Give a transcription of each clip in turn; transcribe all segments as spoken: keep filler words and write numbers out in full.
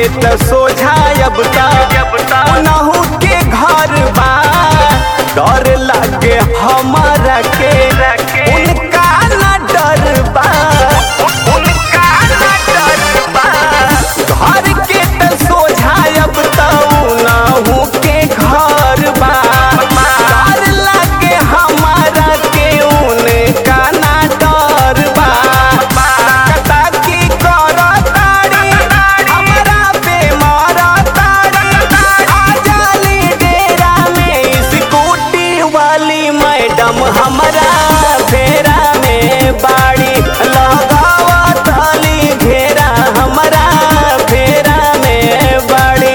के त सोझायब नहू के घर बा डर लागे हमारा के उनका न डर बा उनका न डर बा घर के त सोझायब नहू के घर बा डर लागे हमारा के उनका न डर बा हमारा फेरा में बाड़ी लगावा ताली घेरा हमारा फेरा में बाड़ी।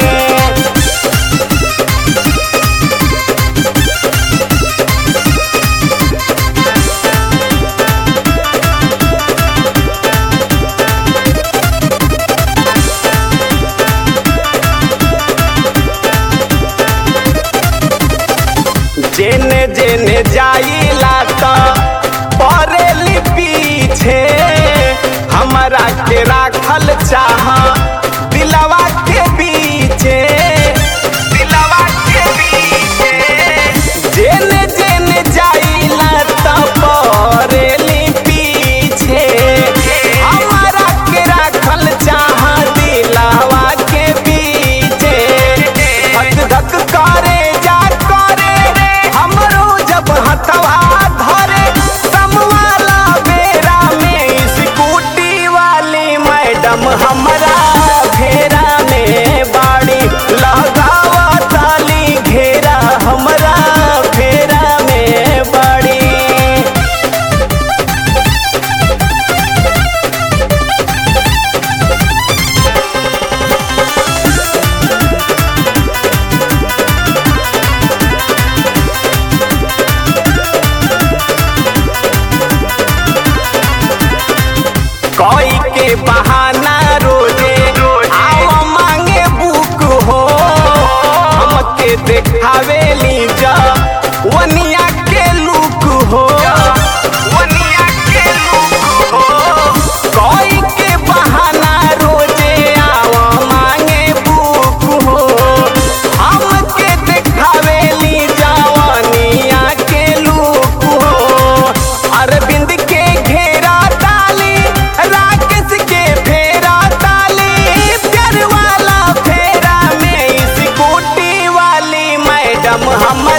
जेने जेने जाइला त परेली पीछे हमारा के राखल चाह दिलवा के बीचे दिलवा के बीचे जेने जेने जाइला त परेली पीछे हमारा के राखल चाह दिलवा के बीचे धक धक करे जा करे हथवा धरे समवाला बेरा में स्कूटी वाली मैडम हमारा फेरा में बाड़ी लगावा ताली घेरा हमारा फेरा में बाड़ी। कोई के बहाना रोजे आओ मांगे बुक हो हमके देखावेली जा वनिया के लुक हो वनिया के लुक हो कोई के बहाना रोजे आओ मांगे बुक हो हमके देखावेली जा वनिया के लुक हो अरविंद के घेरा राकेश के फेरा ताली प्यार वाला फेरा में स्कूटी वाली मैडम हम